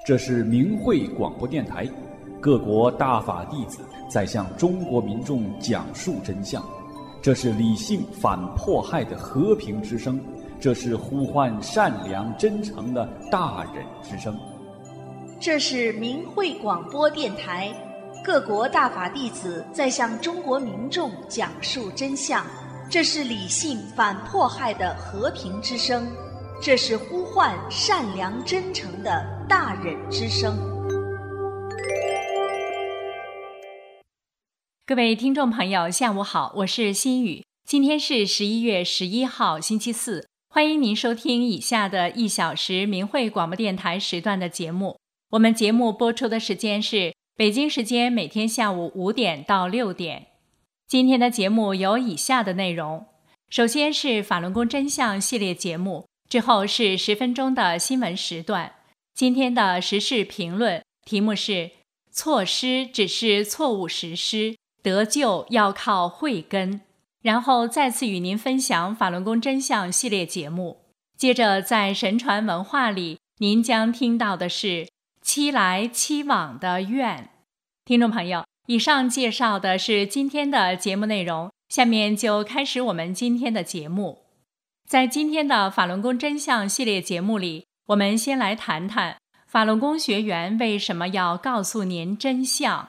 这是明慧广播电台，各国大法弟子在向中国民众讲述真相。这是理性反迫害的和平之声，这是呼唤善良真诚的大忍之声。 这是明慧广播电台，各国大法弟子在向中国民众讲述真相。这是理性反迫害的和平之声，这是呼唤善良真诚的大忍之声。 各位听众朋友，下午好，我是心雨。今天是11月11号，星期四。欢迎您收听以下的1小时明慧广播电台时段的节目。我们节目播出的时间是北京时间每天下午5点到6点。今天的节目有以下的内容：首先是法轮功真相系列节目，之后是10分钟的新闻时段。今天的时事评论题目是错失只是错误实施，得救要靠慧根。然后再次与您分享法轮功真相系列节目。接着在神传文化里，您将听到的是七来七往的愿。听众朋友，以上介绍的是今天的节目内容，下面就开始我们今天的节目。在今天的法轮功真相系列节目里，我们先来谈谈法轮功学员为什么要告诉您真相。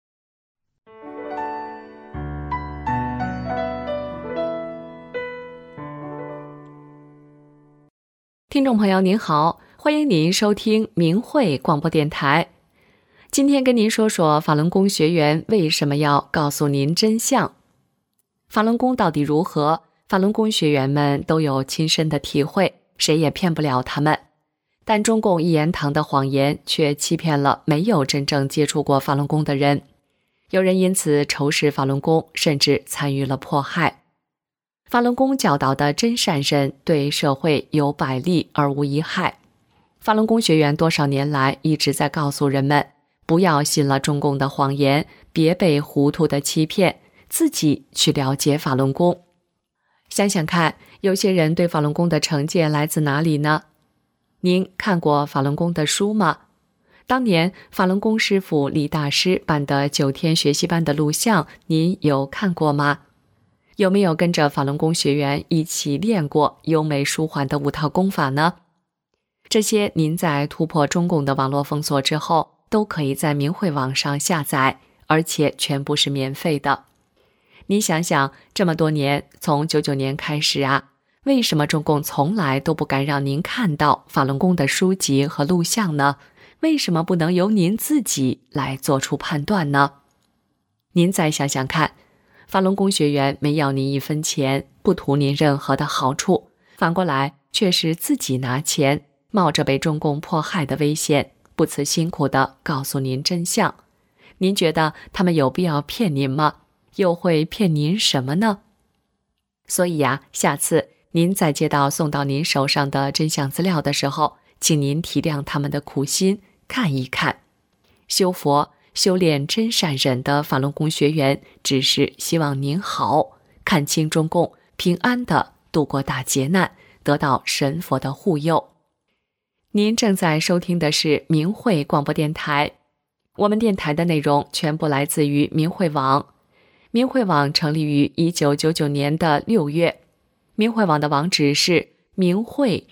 听众朋友您好，欢迎您收听明慧广播电台。今天跟您说说法轮功学员为什么要告诉您真相。法轮功到底如何？法轮功学员们都有亲身的体会，谁也骗不了他们。但中共一言堂的谎言却欺骗了没有真正接触过法轮功的人。有人因此仇视法轮功，甚至参与了迫害。法轮功教导的真善忍对社会有百利而无一害。法轮功学员多少年来一直在告诉人们，不要信了中共的谎言，别被糊涂的欺骗，自己去了解法轮功。想想看，有些人对法轮功的成见来自哪里呢？您看过法轮功的书吗？当年法轮功师傅李大师办的9天学习班的录像，您有看过吗？有没有跟着法轮功学员一起练过优美舒缓的5套功法呢？这些您在突破中共的网络封锁之后，都可以在明慧网上下载，而且全部是免费的。你想想，这么多年，从99年开始啊，为什么中共从来都不敢让您看到法轮功的书籍和录像呢？为什么不能由您自己来做出判断呢？您再想想看，法轮功学员没要您1分钱，不图您任何的好处，反过来却是自己拿钱，冒着被中共迫害的危险，不辞辛苦地告诉您真相。您觉得他们有必要骗您吗？又会骗您什么呢？所以啊，下次您再接到送到您手上的真相资料的时候，请您体谅他们的苦心，看一看。修佛修炼真善忍的法轮功学员只是希望您好，看清中共，平安地度过大劫难，得到神佛的护佑。您正在收听的是明慧广播电台，我们电台的内容全部来自于明慧网。明慧网成立于1999年的6月，明慧网的网址是明慧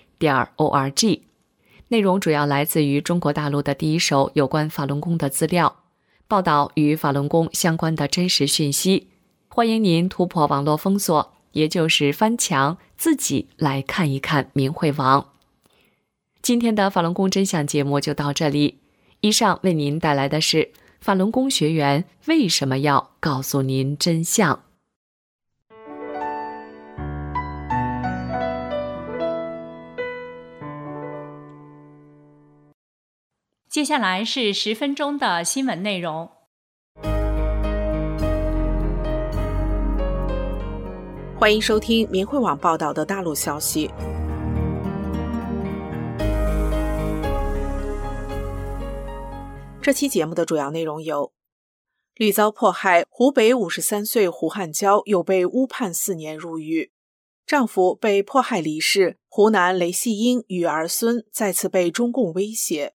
.org， 内容主要来自于中国大陆的第一手有关法轮功的资料，报道与法轮功相关的真实讯息。欢迎您突破网络封锁，也就是翻墙，自己来看一看明慧网。今天的法轮功真相节目就到这里，以上为您带来的是法轮功学员为什么要告诉您真相。 接下来是10分钟的新闻内容。 欢迎收听明慧网报道的大陆消息。这期节目的主要内容有：屡遭迫害，湖北53岁胡汉娇又被误判4年入狱；丈夫被迫害离世，湖南雷细英与儿孙再次被中共威胁；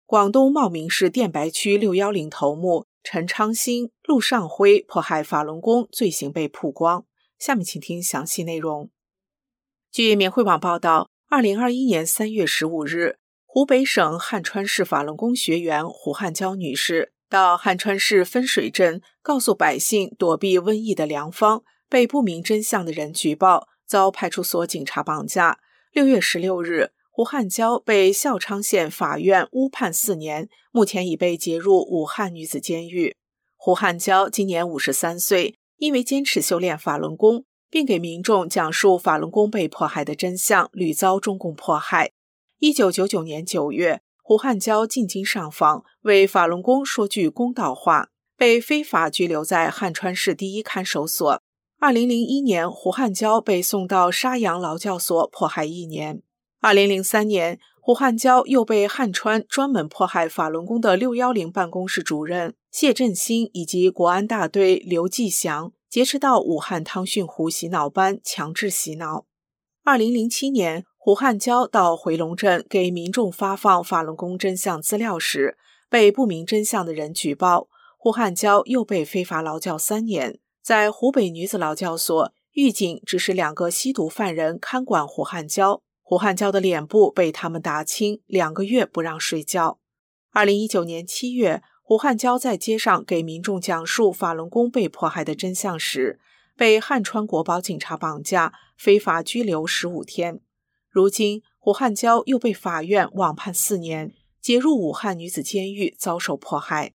广东茂名市电白区610头目陈昌兴、陆尚辉迫害法轮功罪行被曝光。下面请听详细内容。据缅汇网报道，2021年3月15日，湖北省汉川市法轮功学员胡汉娇女士到汉川市分水镇告诉百姓躲避瘟疫的良方，被不明真相的人举报，遭派出所警察绑架。6月16日，胡汉娇被孝昌县法院误判4年，目前已被接入武汉女子监狱。胡汉娇今年53岁，因为坚持修炼法轮功，并给民众讲述法轮功被迫害的真相，屡遭中共迫害。1999年9月，胡汉娇进京上访，为法轮功说句公道话，被非法拘留在汉川市第一看守所。2001年，胡汉娇被送到沙洋劳教所迫害1年。2003年，胡汉娇又被汉川专门迫害法轮功的610办公室主任谢振兴以及国安大队刘继祥劫持到武汉汤逊湖洗脑班强制洗脑。2007年，胡汉娇到回龙镇给民众发放法轮功真相资料时，被不明真相的人举报，胡汉娇又被非法劳教3年。在湖北女子劳教所，狱警指使2个吸毒犯人看管胡汉娇，胡汉娇的脸部被他们打青，2个月不让睡觉。2019年7月，胡汉娇在街上给民众讲述法轮功被迫害的真相时，被汉川国保警察绑架，非法拘留15天。如今，胡汉娇又被法院网判4年，接入武汉女子监狱，遭受迫害。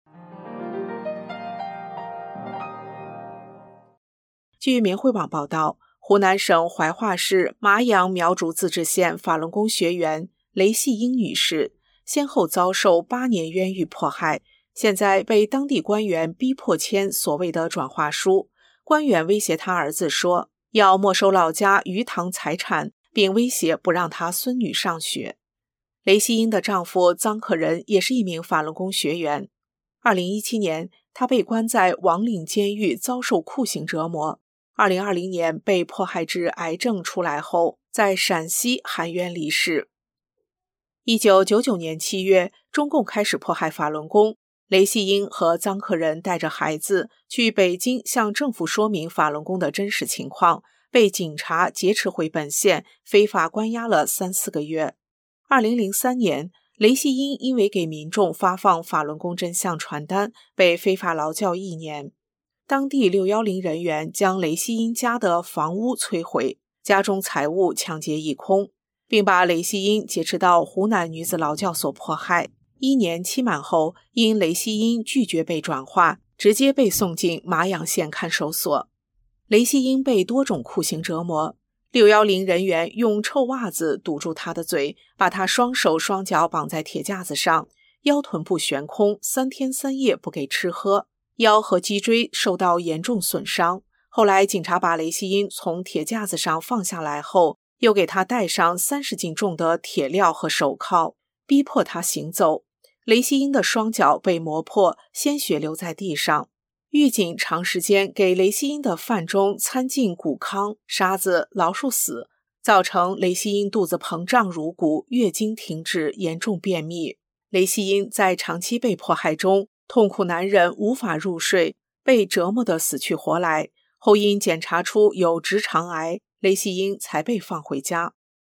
据缅汇网报道，湖南省怀化市麻阳苗竹自治县法轮功学员雷细英女士先后遭受8年冤狱迫害，现在被当地官员逼迫签所谓的转化书。官员威胁他儿子说，要没收老家鱼塘财产，并威胁不让他孙女上学。雷细英的丈夫臧可仁也是一名法轮功学员。2017年，他被关在王岭监狱遭受酷刑折磨。2020年被迫害致癌症出来后，在陕西含冤离世。1999年7月，中共开始迫害法轮功，雷细英和臧可仁带着孩子去北京向政府说明法轮功的真实情况，被警察劫持回本县，非法关押了3-4个月。2003年，雷细英因为给民众发放法轮功真相传单，被非法劳教1年。当地610人员将雷细英家的房屋摧毁，家中财物抢劫一空，并把雷细英劫持到湖南女子劳教所迫害。1年期满后，因雷细英拒绝被转化，直接被送进麻阳县看守所。雷细英被多种酷刑折磨，610人员用臭袜子堵住她的嘴，把她双手双脚绑在铁架子上，腰臀部悬空，3天3夜不给吃喝，腰和脊椎受到严重损伤。后来警察把雷细英从铁架子上放下来后，又给她戴上30斤重的铁镣和手铐，逼迫她行走。雷细英的双脚被磨破，鲜血流在地上。狱警长时间给雷细英的饭中掺进谷糠、沙子、老鼠屎，造成雷细英肚子膨胀如鼓，月经停止，严重便秘。雷细英在长期被迫害中痛苦难忍，无法入睡，被折磨得死去活来，后因检查出有直肠癌，雷细英才被放回家。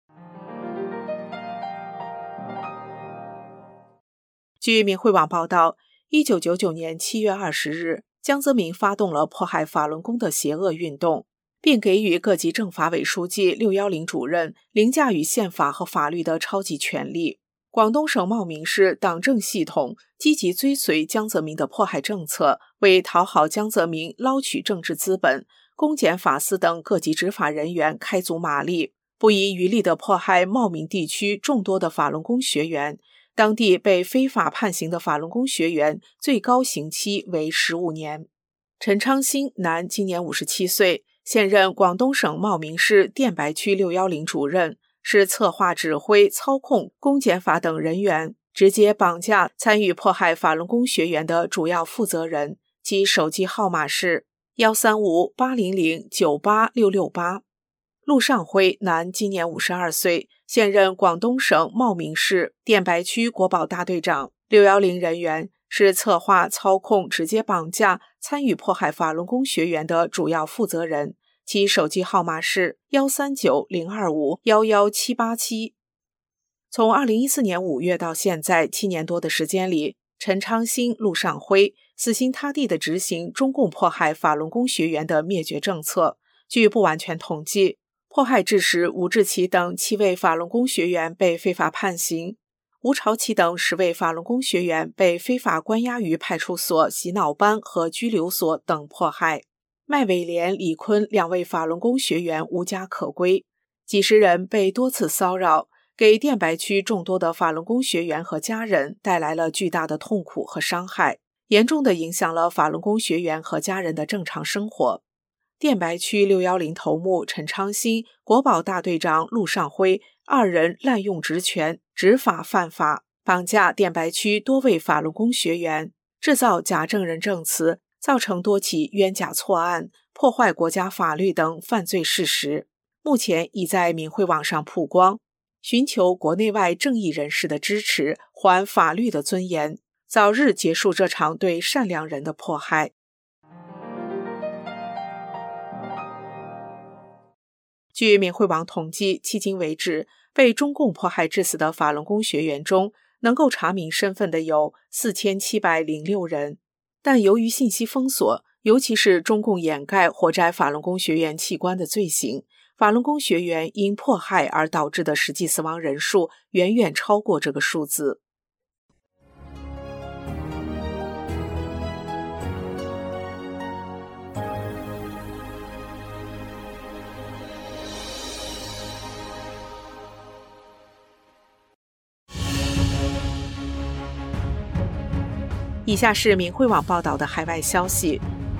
据缅汇网报道，1999年7月20日，江泽民发动了迫害法轮功的邪恶运动，并给予各级政法委书记、610主任凌驾于宪法和法律的超级权力。广东省茂名市党政系统积极追随江泽民的迫害政策，为讨好江泽民捞取政治资本，公检法司等各级执法人员开足马力，不遗余力地迫害茂名地区众多的法轮功学员。当地被非法判刑的法轮功学员最高刑期为15年。陈昌兴，男，今年57岁，现任广东省茂名市电白区610主任，是策划、指挥、操控公检法等人员，直接绑架参与迫害法轮功学员的主要负责人，其手机号码是135-800-98668。 陆尚辉，男，今年52岁，现任广东省茂名市电白区国保大队长，610人员，是策划、操控、直接绑架、参与迫害法轮功学员的主要负责人。其手机号码是139-025-11787。从2014年5月到现在7年多的时间里，陈昌兴、陆尚辉死心塌地地执行中共迫害法轮功学员的灭绝政策。据不完全统计，迫害致使吴志奇等7位法轮功学员被非法判刑，吴朝奇等10位法轮功学员被非法关押于派出所、洗脑班和拘留所等迫害。麦伟莲、李坤2位法轮功学员无家可归，几十人被多次骚扰，给电白区众多的法轮功学员和家人带来了巨大的痛苦和伤害，严重地影响了法轮功学员和家人的正常生活。电白区610头目陈昌兴、国保大队长陆尚辉2人滥用职权，执法犯法，绑架电白区多位法轮功学员，制造假证人证词，造成多起冤假错案，破坏国家法律等犯罪事实。目前已在明慧网上曝光，寻求国内外正义人士的支持，还法律的尊严，早日结束这场对善良人的迫害。据明慧网统计，迄今为止，被中共迫害致死的法轮功学员中，能够查明身份的有4706人。但由于信息封锁，尤其是中共掩盖活摘法轮功学员器官的罪行，法轮功学员因迫害而导致的实际死亡人数远远超过这个数字。以下是明慧网报道的海外消息，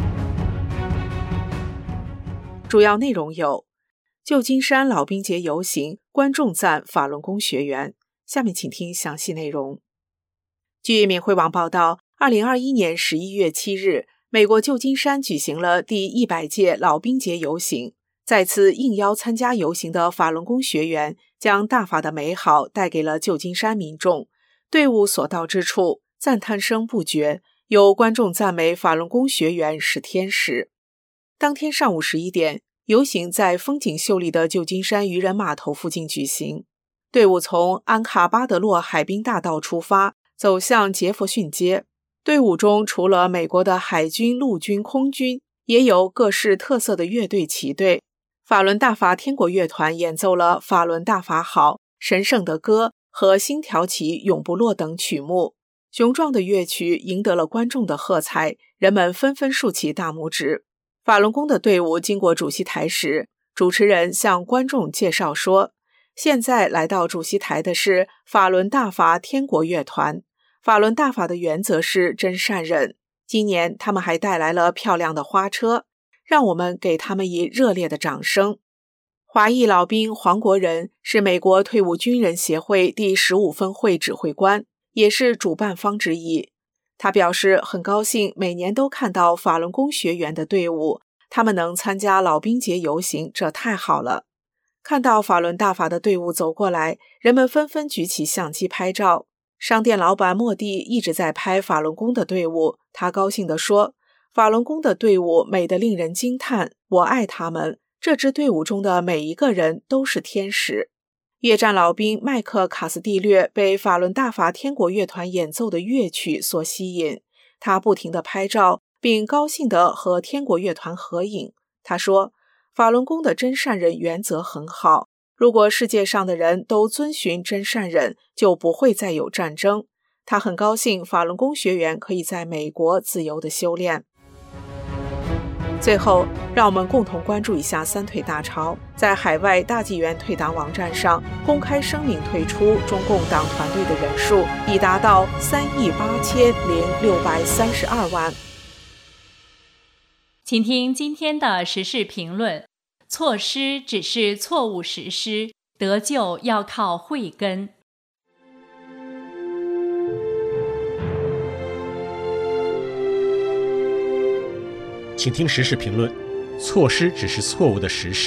主要内容有：旧金山老兵节游行，观众赞法轮功学员。下面请听详细内容。据明慧网报道，2021年11月7日，美国旧金山举行了第100届老兵节游行。再次应邀参加游行的法轮功学员将大法的美好带给了旧金山民众，队伍所到之处，赞叹声不绝，有观众赞美法轮功学员是天使。当天上午11点，游行在风景秀丽的旧金山渔人码头附近举行。队伍从安卡巴德洛海滨大道出发，走向杰佛逊街。队伍中除了美国的海军、陆军、空军，也有各式特色的乐队齐队。法轮大法天国乐团演奏了《法轮大法好》、《神圣的歌》和《星条旗永不落》等曲目。雄壮的乐曲赢得了观众的喝彩，人们纷纷竖起大拇指。法轮功的队伍经过主席台时，主持人向观众介绍说，现在来到主席台的是法轮大法天国乐团。法轮大法的原则是真善忍，今年他们还带来了漂亮的花车，让我们给他们以热烈的掌声。华裔老兵黄国仁是美国退伍军人协会第15分会指挥官，也是主办方之一。他表示很高兴每年都看到法轮功学员的队伍，他们能参加老兵节游行，这太好了。看到法轮大法的队伍走过来，人们纷纷举起相机拍照。商店老板莫蒂一直在拍法轮功的队伍，他高兴地说，法轮功的队伍美得令人惊叹，我爱他们，这支队伍中的每一个人都是天使。越战老兵麦克卡斯蒂略被法轮大法天国乐团演奏的乐曲所吸引，他不停地拍照，并高兴地和天国乐团合影。他说，法轮功的真善忍原则很好，如果世界上的人都遵循真善忍，就不会再有战争。他很高兴法轮功学员可以在美国自由地修炼。最后，让我们共同关注一下三退大潮在海外大纪元退党网站上公开声明退出中共党团队的人数已达到3.8632万。 请听今天的时事评论：错施只是错误实施，得救要靠慧根。 请听时事评论：错施只是错误的实施，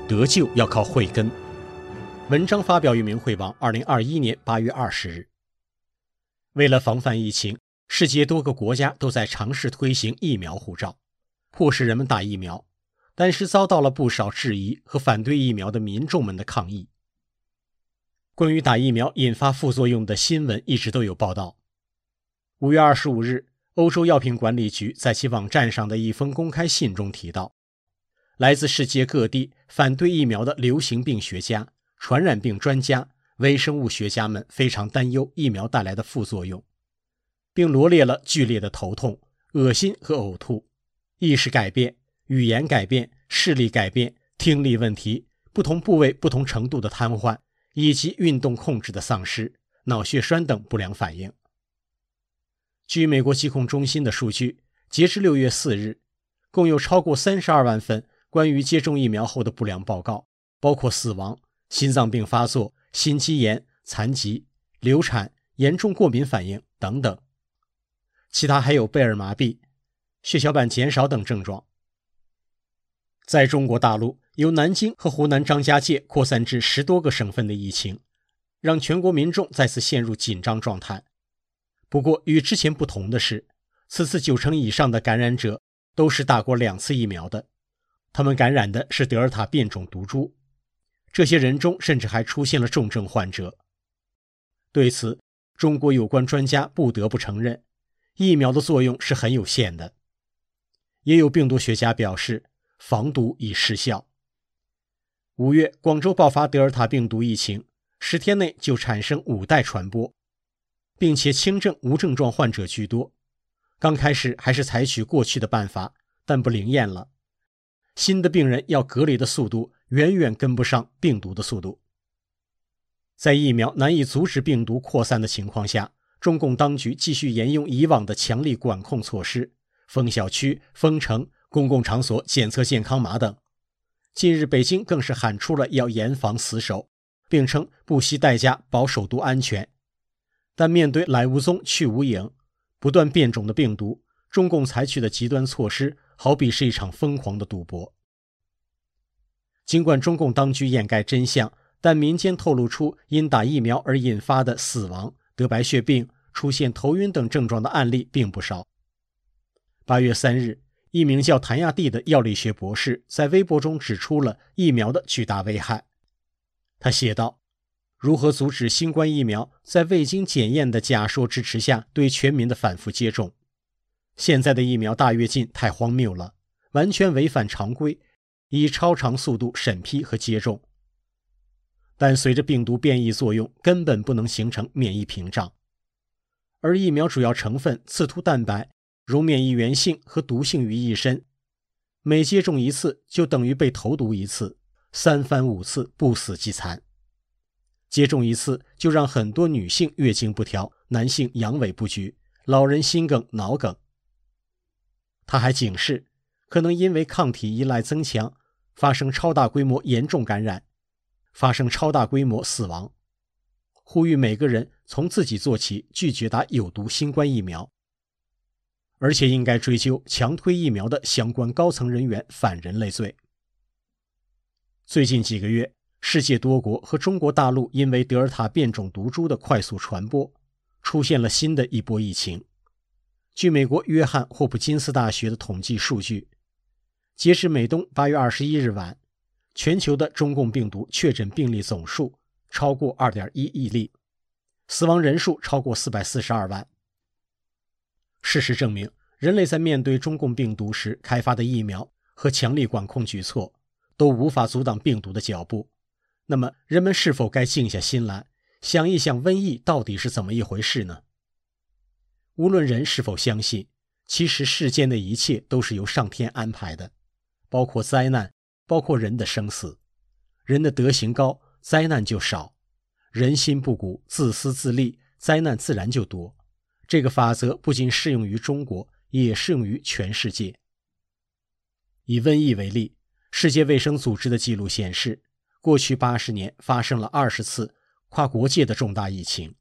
得救要靠慧根。文章发表于明慧网2021年8月20日。为了防范疫情，世界多个国家都在尝试推行疫苗护照，迫使人们打疫苗，但是遭到了不少质疑和反对疫苗的民众们的抗议。关于打疫苗引发副作用的新闻一直都有报道。5月25日，欧洲药品管理局在其网站上的一封公开信中提到，来自世界各地反对疫苗的流行病学家、传染病专家、微生物学家们非常担忧疫苗带来的副作用，并罗列了剧烈的头痛、恶心和呕吐、意识改变、语言改变、视力改变、听力问题、不同部位不同程度的瘫痪，以及运动控制的丧失、脑血栓等不良反应。据美国疾控中心的数据，截至6月4日，共有超过32万份关于接种疫苗后的不良报告，包括死亡、心脏病发作、心肌炎、残疾、流产、严重过敏反应等等。其他还有贝尔麻痹、血小板减少等症状。在中国大陆，由南京和湖南张家界扩散至10多个省份的疫情，让全国民众再次陷入紧张状态。不过与之前不同的是，此次90%以上的感染者都是打过2次疫苗的，他们感染的是德尔塔变种毒株，这些人中甚至还出现了重症患者。对此，中国有关专家不得不承认，疫苗的作用是很有限的。也有病毒学家表示，防毒已失效。5月，广州爆发德尔塔病毒疫情，10天内就产生5代传播，并且轻症无症状患者居多。刚开始还是采取过去的办法，但不灵验了。新的病人要隔离的速度远远跟不上病毒的速度。在疫苗难以阻止病毒扩散的情况下，中共当局继续沿用以往的强力管控措施，封小区、封城、公共场所检测健康码等。近日北京更是喊出了要严防死守，并称不惜代价保首都安全。但面对来无踪去无影、不断变种的病毒，中共采取的极端措施好比是一场疯狂的赌博。尽管中共当局掩盖真相，但民间透露出因打疫苗而引发的死亡、得白血病、出现头晕等症状的案例并不少。8月3日，一名叫谭亚蒂的药理学博士在微博中指出了疫苗的巨大危害。他写道，如何阻止新冠疫苗在未经检验的假说支持下对全民的反复接种？现在的疫苗大跃进太荒谬了，完全违反常规，以超长速度审批和接种。但随着病毒变异作用，根本不能形成免疫屏障。而疫苗主要成分刺突蛋白融免疫原性和毒性于一身，每接种一次就等于被投毒一次，3番5次不死即残。接种一次就让很多女性月经不调，男性阳痿不举，老人心梗、脑梗。他还警示，可能因为抗体依赖增强，发生超大规模严重感染，发生超大规模死亡，呼吁每个人从自己做起，拒绝打有毒新冠疫苗，而且应该追究强推疫苗的相关高层人员反人类罪。最近几个月，世界多国和中国大陆因为德尔塔变种毒株的快速传播，出现了新的一波疫情。据美国约翰霍普金斯大学的统计数据，截至美东8月21日晚，全球的中共病毒确诊病例总数超过 2.1 亿例，死亡人数超过442万。事实证明，人类在面对中共病毒时开发的疫苗和强力管控举措都无法阻挡病毒的脚步。那么人们是否该静下心来，想一想瘟疫到底是怎么一回事呢？无论人是否相信，其实世间的一切都是由上天安排的，包括灾难，包括人的生死。人的德行高，灾难就少；人心不古，自私自利，灾难自然就多。这个法则不仅适用于中国，也适用于全世界。以瘟疫为例，世界卫生组织的记录显示，过去80年发生了20次跨国界的重大疫情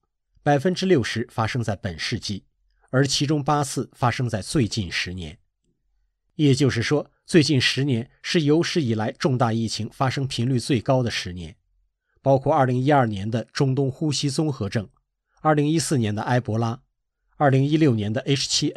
，60%发生在本世纪，而其中8次发生在最近10年。 也就是说，最近10年是有史以来重大疫情发生频率最高的10年，包括2012年的中东呼吸综合症、2014年的埃博拉、2016年的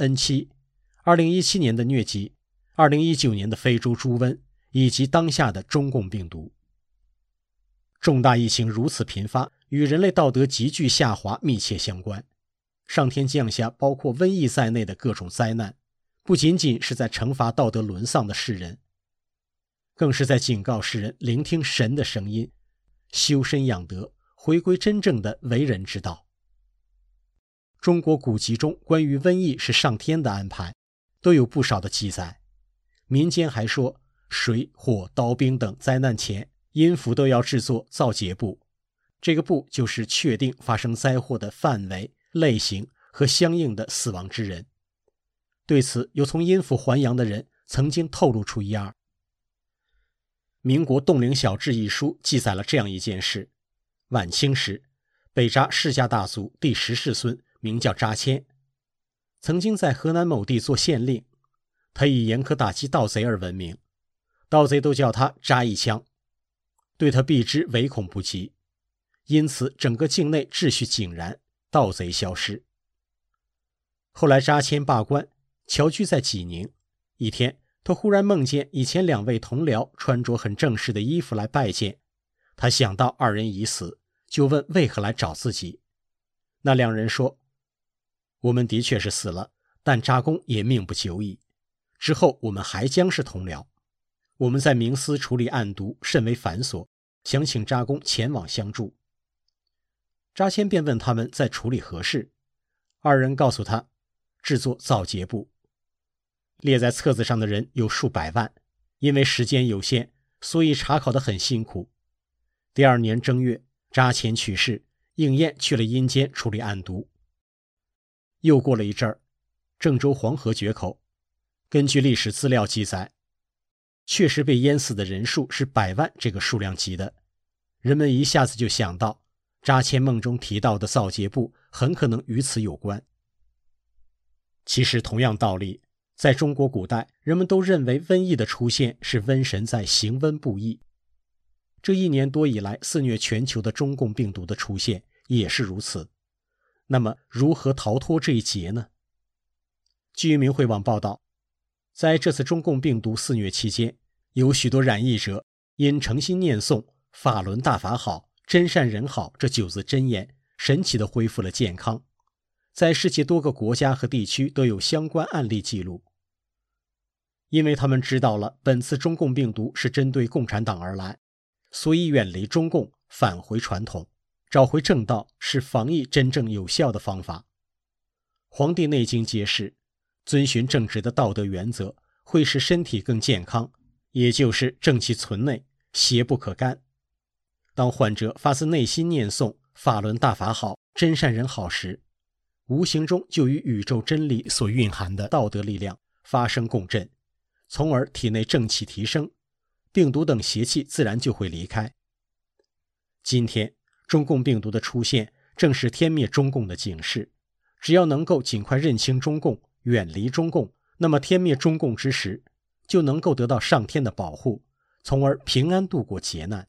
H7N7、2017年的疟疾、2019年的非洲猪瘟，以及当下的中共病毒。重大疫情如此频发，与人类道德急剧下滑密切相关。上天降下包括瘟疫在内的各种灾难，不仅仅是在惩罚道德沦丧的世人，更是在警告世人聆听神的声音，修身养德，回归真正的为人之道。中国古籍中关于瘟疫是上天的安排，都有不少的记载。民间还说，水、火、刀兵等灾难前，阴府都要制作造劫簿，这个簿就是确定发生灾祸的范围、类型和相应的死亡之人。对此，有从阴府还阳的人曾经透露出一二。民国《洞灵小志》一书记载了这样一件事：晚清时，北札世家大族第10世孙名叫札谦，曾经在河南某地做县令，他以严苛打击盗贼而闻名，盗贼都叫他札一枪，对他避之唯恐不及，因此整个境内秩序井然，盗贼消失。后来札谦罢官，侨居在济宁。一天，他忽然梦见以前2位同僚穿着很正式的衣服来拜见，他想到2人已死，就问为何来找自己。那2人说，我们的确是死了，但札公也命不久矣，之后我们还将是同僚。我们在冥司处理案牍甚为繁琐，想请札公前往相助。札谦便问他们在处理何事，2人告诉他，制作造劫簿。列在册子上的人有数百万，因为时间有限，所以查考得很辛苦。第2年正月，札谦去世，应验去了阴间处理案牍。又过了一阵儿，郑州黄河决口，根据历史资料记载，确实被淹死的人数是100万这个数量级的。人们一下子就想到，札谦梦中提到的造劫簿很可能与此有关。其实同样道理，在中国古代，人们都认为瘟疫的出现是瘟神在行瘟布疫。这1年多以来肆虐全球的中共病毒的出现也是如此。那么如何逃脱这一劫呢？据明慧网报道，在这次中共病毒肆虐期间，有许多染疫者因诚心念诵法轮大法好，真善人好这9字真言，神奇地恢复了健康。在世界多个国家和地区都有相关案例记录。因为他们知道了本次中共病毒是针对共产党而来，所以远离中共，返回传统，找回正道是防疫真正有效的方法。《黄帝内经》揭示，遵循正直的道德原则会使身体更健康，也就是正气存内，邪不可干。当患者发自内心念诵法轮大法好，真善人好时，无形中就与宇宙真理所蕴含的道德力量发生共振，从而体内正气提升，病毒等邪气自然就会离开。今天中共病毒的出现正是天灭中共的警示，只要能够尽快认清中共，远离中共，那么天灭中共之时就能够得到上天的保护，从而平安度过劫难。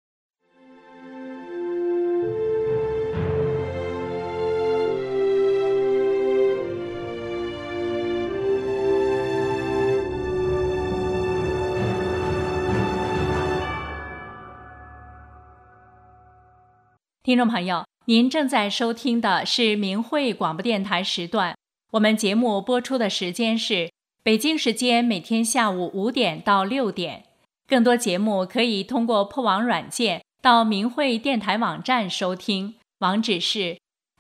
听众朋友，您正在收听的是明慧广播电台时段，我们节目播出的时间是北京时间每天下午5点到6点。更多节目可以通过破网软件到明慧电台网站收听，网址是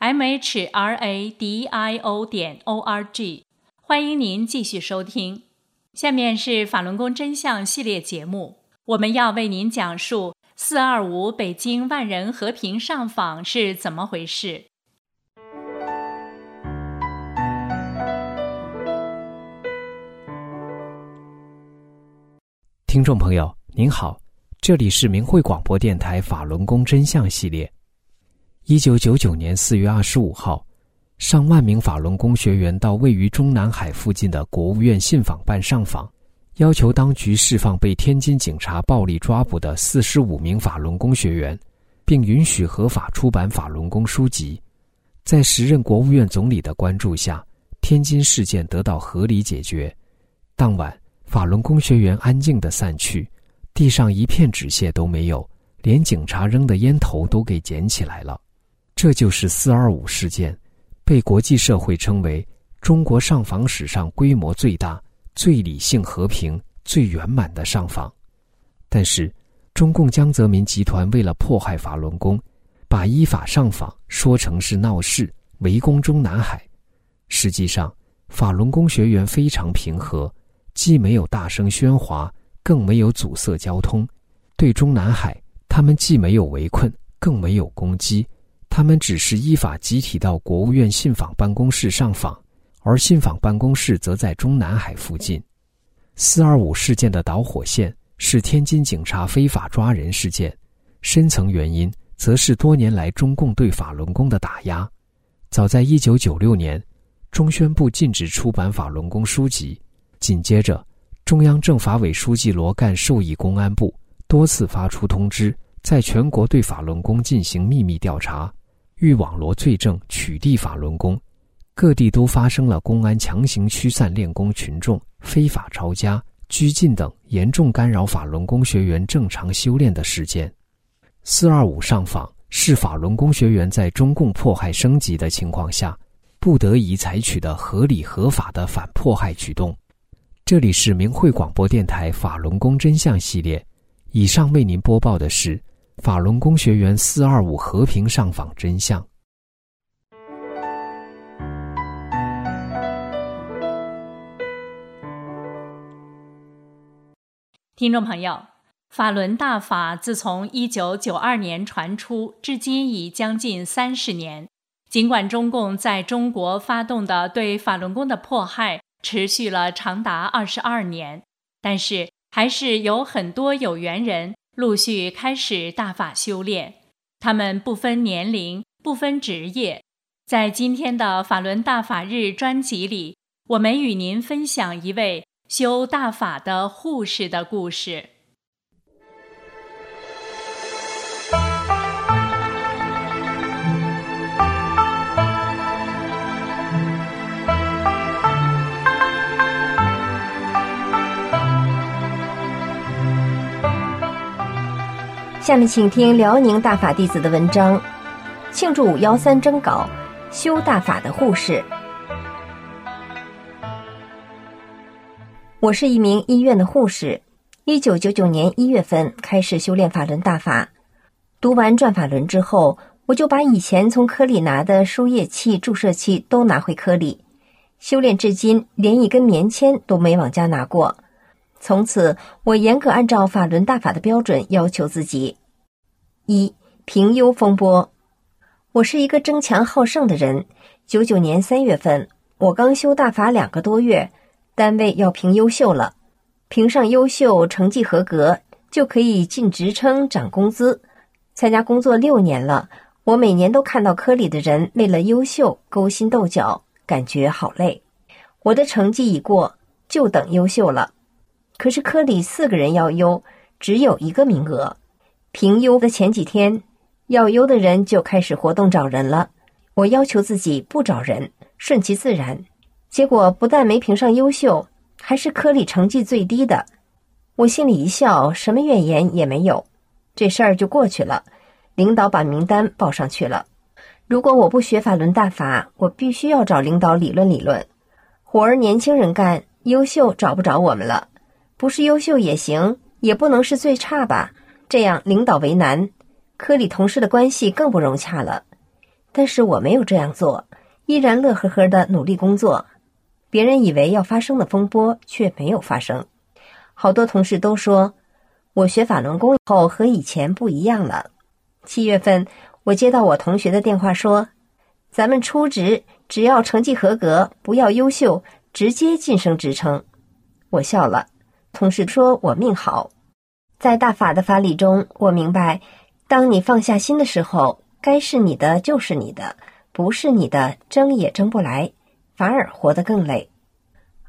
mhradio.org。 欢迎您继续收听。下面是法轮功真相系列节目，我们要为您讲述425北京万人和平上访是怎么回事。 听众朋友您好，这里是明慧广播电台法轮功真相系列。1999年4月25号，上万名法轮功学员到位于中南海附近的国务院信访办上访， 要求当局释放被天津警察暴力抓捕的45名法轮功学员，并允许合法出版法轮功书籍。在时任国务院总理的关注下，天津事件得到合理解决。当晚，法轮功学员安静地散去，地上一片纸屑都没有，连警察扔的烟头都给捡起来了。这就是425事件，被国际社会称为中国上访史上规模最大、最理性和平、最圆满的上访。但是，中共江泽民集团为了迫害法轮功，把依法上访说成是闹事、围攻中南海。实际上，法轮功学员非常平和，既没有大声喧哗，更没有阻塞交通。对中南海，他们既没有围困，更没有攻击，他们只是依法集体到国务院信访办公室上访，而信访办公室则在中南海附近。425事件的导火线是天津警察非法抓人事件，深层原因则是多年来中共对法轮功的打压。早在1996年，中宣部禁止出版法轮功书籍，紧接着中央政法委书记罗干授意公安部多次发出通知，在全国对法轮功进行秘密调查，欲网罗罪证取缔法轮功。各地都发生了公安强行驱散练功群众、非法抄家、拘禁等严重干扰法轮功学员正常修炼的事件。425上访是法轮功学员在中共迫害升级的情况下不得已采取的合理合法的反迫害举动。这里是明慧广播电台法轮功真相系列，以上为您播报的是法轮功学员425和平上访真相。 听众朋友，法轮大法自从1992年传出，至今已将近30年。尽管中共在中国发动的对法轮功的迫害持续了长达22年，但是还是有很多有缘人陆续开始大法修炼。他们不分年龄，不分职业。在今天的法轮大法日专辑里，我们与您分享一位修大法的护士的故事。 下面请听辽宁大法弟子的文章，庆祝513征稿，修大法的护士。我是一名医院的护士，1999年1月份开始修炼法轮大法。读完转法轮之后，我就把以前从科里拿的输液器、注射器都拿回科里，修炼至今连一根棉签都没往家拿过。从此，我严格按照法轮大法的标准要求自己。1. 评优风波。我是一个争强好胜的人。99年3月份，我刚修大法2个多月，单位要评优秀了，评上优秀，成绩合格，就可以进职称、涨工资。参加工作6年了，我每年都看到科里的人为了优秀勾心斗角，感觉好累。我的成绩已过，就等优秀了。可是科里4个人要优，只有1个名额。评优的前几天，要优的人就开始活动找人了。我要求自己不找人，顺其自然。结果不但没评上优秀，还是科里成绩最低的。我心里一笑，什么怨言也没有，这事儿就过去了。领导把名单报上去了。如果我不学法轮大法，我必须要找领导理论。活儿年轻人干，优秀找不着我们了。不是优秀也行，也不能是最差吧，这样领导为难，科里同事的关系更不融洽了。但是我没有这样做，依然乐呵呵地努力工作。别人以为要发生的风波却没有发生。好多同事都说，我学法轮功后和以前不一样了。7月份，我接到我同学的电话说，咱们出职只要成绩合格，不要优秀，直接晋升职称。我笑了，同事说我命好。在大法的法理中，我明白，当你放下心的时候，该是你的就是你的，不是你的争也争不来，反而活得更累。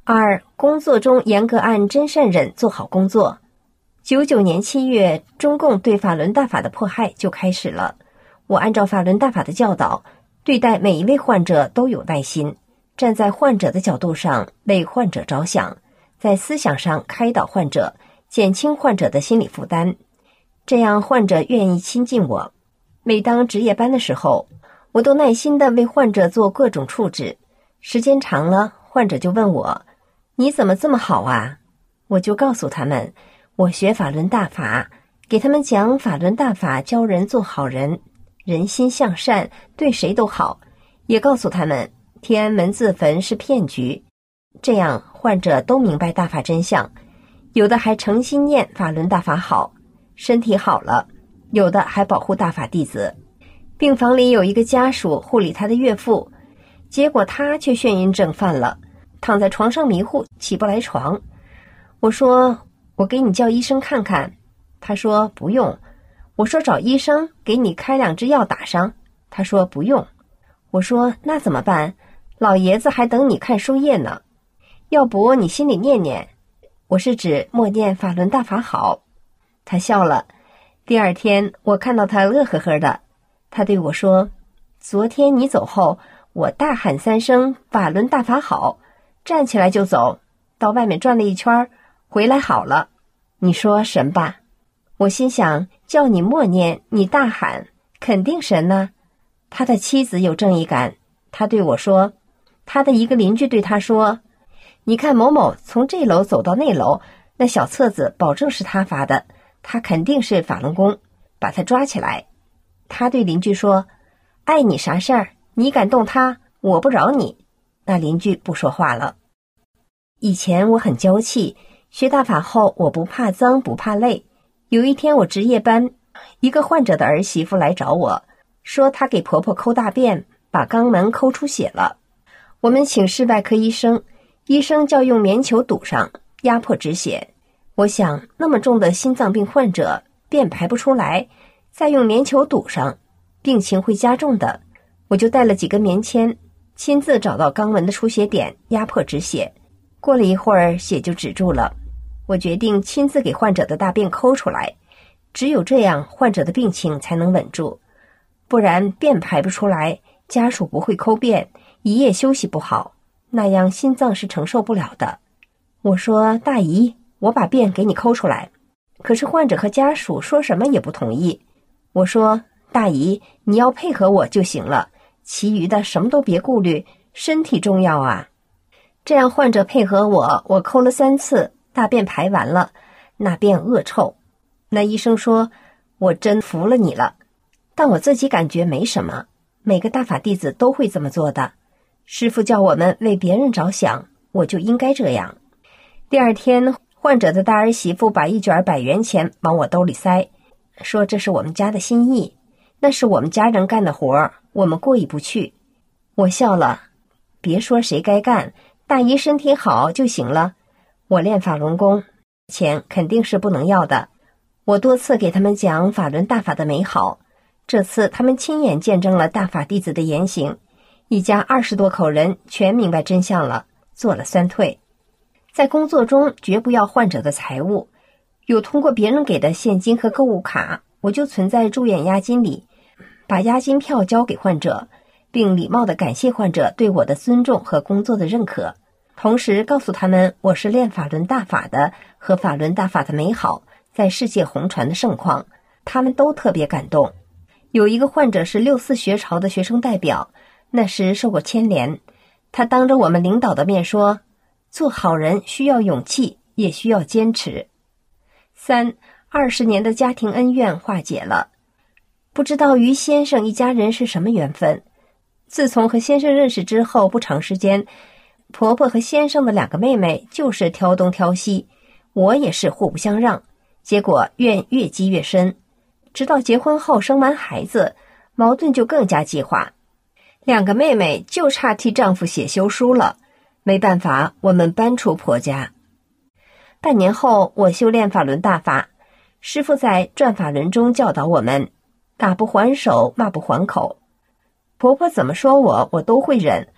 2. 工作中严格按真善忍做好工作。99年7月，中共对法轮大法的迫害就开始了。我按照法轮大法的教导，对待每一位患者都有耐心，站在患者的角度上为患者着想，在思想上开导患者，减轻患者的心理负担，这样患者愿意亲近我。每当值夜班的时候，我都耐心地为患者做各种处置。时间长了，患者就问我，你怎么这么好啊？我就告诉他们，我学法轮大法，给他们讲法轮大法教人做好人，人心向善，对谁都好，也告诉他们天安门自焚是骗局。这样患者都明白大法真相，有的还诚心念法轮大法好，身体好了，有的还保护大法弟子。病房里有一个家属护理他的岳父，结果他却眩晕症犯了，躺在床上迷糊，起不来床。我说，我给你叫医生看看。他说不用。我说找医生给你开2支药打上。他说不用。我说那怎么办？老爷子还等你看输液呢。要不你心里念念，我是指默念法轮大法好。他笑了。第2天我看到他乐呵呵的，他对我说，昨天你走后，我大喊3声法轮大法好，站起来就走，到外面转了一圈，回来好了。你说神吧？我心想，叫你默念，你大喊，肯定神呢。他的妻子有正义感，他对我说，他的一个邻居对他说，你看某某从这楼走到那楼，那小册子保证是他发的，他肯定是法轮功，把他抓起来。他对邻居说，碍你啥事儿？你敢动他，我不饶你。那邻居不说话了。以前我很娇气，学大法后我不怕脏不怕累。有一天我值夜班，一个患者的儿媳妇来找我，说她给婆婆抠大便，把肛门抠出血了。我们请示外科医生，医生叫用棉球堵上，压迫止血。我想那么重的心脏病患者，便排不出来，再用棉球堵上，病情会加重的。我就带了几根棉签，亲自找到肛门的出血点，压迫止血。过了一会儿，血就止住了。我决定亲自给患者的大便抠出来，只有这样患者的病情才能稳住，不然便排不出来，家属不会抠便，一夜休息不好，那样心脏是承受不了的。我说，大姨，我把便给你抠出来。可是患者和家属说什么也不同意。我说，大姨，你要配合我就行了，其余的什么都别顾虑，身体重要啊。这样患者配合我抠了3次，大便排完了，那便恶臭。那医生说，我真服了你了。但我自己感觉没什么，每个大法弟子都会这么做的。师父叫我们为别人着想，我就应该这样。第2天，患者的大儿媳妇把1卷100元钱往我兜里塞，说这是我们家的心意，那是我们家人干的活，我们过意不去。我笑了，别说谁该干，大姨身体好就行了。我练法轮功，钱肯定是不能要的。我多次给他们讲法轮大法的美好，这次他们亲眼见证了大法弟子的言行，一家20多口人全明白真相了，做了3退。在工作中绝不要患者的财物，有通过别人给的现金和购物卡，我就存在住院押金里，把押金票交给患者，并礼貌地感谢患者对我的尊重和工作的认可，同时告诉他们我是练法轮大法的和法轮大法的美好在世界红传的盛况，他们都特别感动。有一个患者是64学潮的学生代表，那时受过牵连，他当着我们领导的面说，做好人需要勇气，也需要坚持。3. 20年的家庭恩怨化解了。不知道于先生一家人是什么缘分，自从和先生认识之后不长时间，婆婆和先生的2个妹妹就是挑东挑西，我也是互不相让，结果怨越积越深，直到结婚后生完孩子，矛盾就更加激化。2个妹妹就差替丈夫写休书了，没办法，我们搬出婆家。半年后，我修炼法轮大法，师父在转法轮中教导我们，打不还手，骂不还口。婆婆怎么说我都会忍，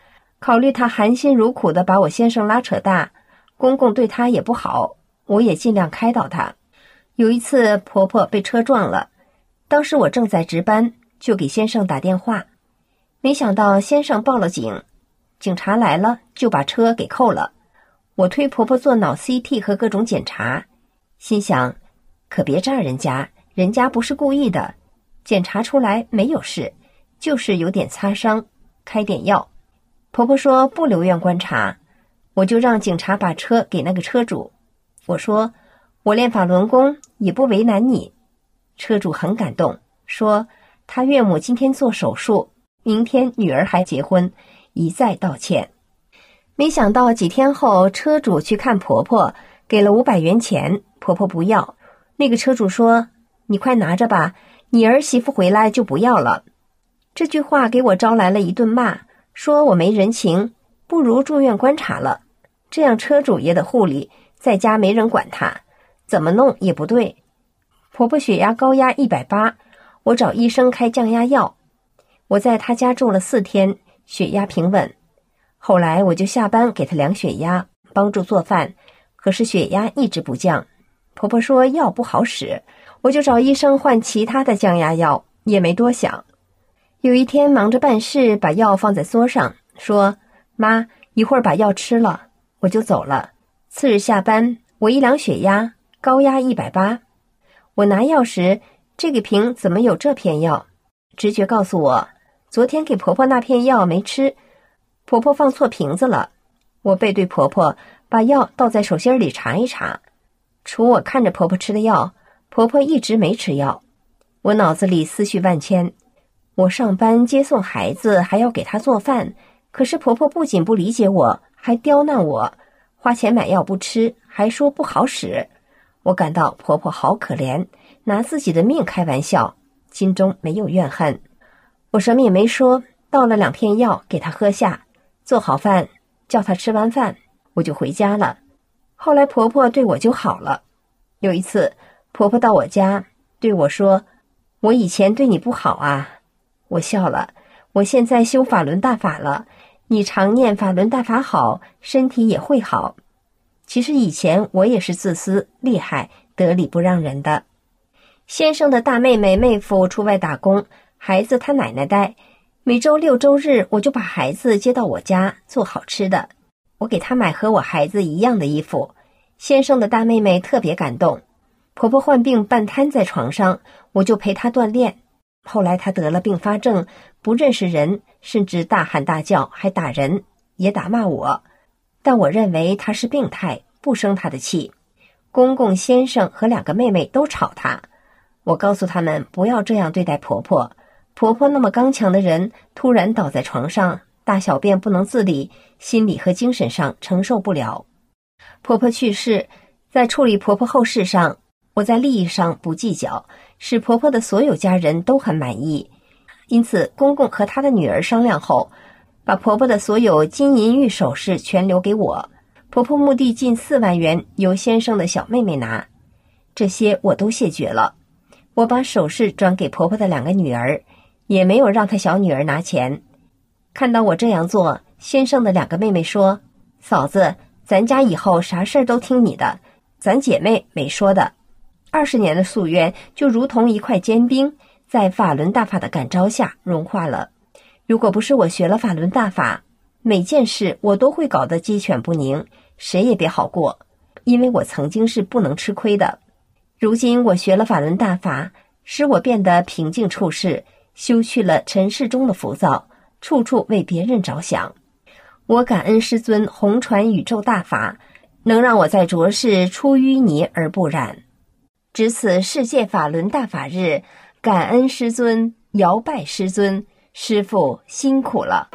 考虑他含辛茹苦地把我先生拉扯大，公公对他也不好，我也尽量开导他。有一次婆婆被车撞了，当时我正在值班，就给先生打电话，没想到先生报了警，警察来了就把车给扣了。我推婆婆做脑 CT 和各种检查，心想可别诈人家，人家不是故意的，检查出来没有事，就是有点擦伤，开点药。婆婆说不留院观察，我就让警察把车给那个车主。我说我练法轮功也不为难你。车主很感动，说他岳母今天做手术，明天女儿还结婚，一再道歉。没想到几天后，车主去看婆婆，给了500元钱，婆婆不要。那个车主说你快拿着吧，你儿媳妇回来就不要了。这句话给我招来了一顿骂，说我没人情，不如住院观察了，这样车主也得护理，在家没人管他，怎么弄也不对。婆婆血压高压180，我找医生开降压药。我在她家住了4天，血压平稳。后来我就下班给她量血压，帮助做饭，可是血压一直不降。婆婆说药不好使，我就找医生换其他的降压药，也没多想。有一天忙着办事，把药放在桌上，说妈，一会儿把药吃了，我就走了。次日下班，我一量血压，高压180。我拿药时，这个瓶怎么有这片药？直觉告诉我，昨天给婆婆那片药没吃，婆婆放错瓶子了。我背对婆婆，把药倒在手心里查一查。除我看着婆婆吃的药，婆婆一直没吃药。我脑子里思绪万千。我上班接送孩子，还要给她做饭，可是婆婆不仅不理解我，还刁难我，花钱买药不吃，还说不好使。我感到婆婆好可怜，拿自己的命开玩笑，心中没有怨恨。我什么也没说，倒了2片药给她喝下，做好饭，叫她吃完饭，我就回家了。后来婆婆对我就好了。有一次，婆婆到我家，对我说，我以前对你不好啊。我笑了，我现在修法轮大法了，你常念法轮大法好，身体也会好。其实以前我也是自私、厉害、得理不让人的。先生的大妹妹妹夫出外打工，孩子他奶奶带，每周6周日我就把孩子接到我家做好吃的，我给他买和我孩子一样的衣服。先生的大妹妹特别感动，婆婆患病半瘫在床上，我就陪她锻炼。后来她得了并发症，不认识人，甚至大喊大叫，还打人，也打骂我。但我认为她是病态，不生她的气。公公、先生和2个妹妹都吵她，我告诉他们不要这样对待婆婆。婆婆那么刚强的人，突然倒在床上，大小便不能自理，心理和精神上承受不了。婆婆去世，在处理婆婆后事上，我在利益上不计较，使婆婆的所有家人都很满意。因此公公和他的女儿商量后，把婆婆的所有金银玉首饰全留给我。婆婆墓地近4万元由先生的小妹妹拿，这些我都谢绝了。我把首饰转给婆婆的2个女儿，也没有让她小女儿拿钱。看到我这样做，先生的2个妹妹说，嫂子，咱家以后啥事儿都听你的，咱姐妹没说的。20年的夙愿就如同一块坚冰，在法轮大法的感召下融化了。如果不是我学了法轮大法，每件事我都会搞得鸡犬不宁，谁也别好过，因为我曾经是不能吃亏的。如今我学了法轮大法，使我变得平静处事，修去了尘世中的浮躁，处处为别人着想。我感恩师尊红传宇宙大法，能让我在浊世出淤泥而不染。值此世界法轮大法日，感恩师尊，摇拜师尊，师父辛苦了。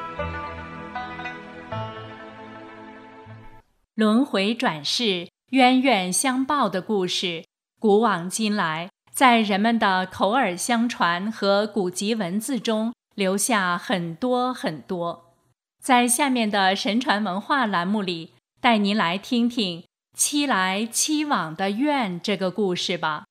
轮回转世、冤冤相报的故事，古往今来，在人们的口耳相传和古籍文字中留下很多很多。在下面的神传文化栏目里，带您来听听七来七往的怨这个故事吧。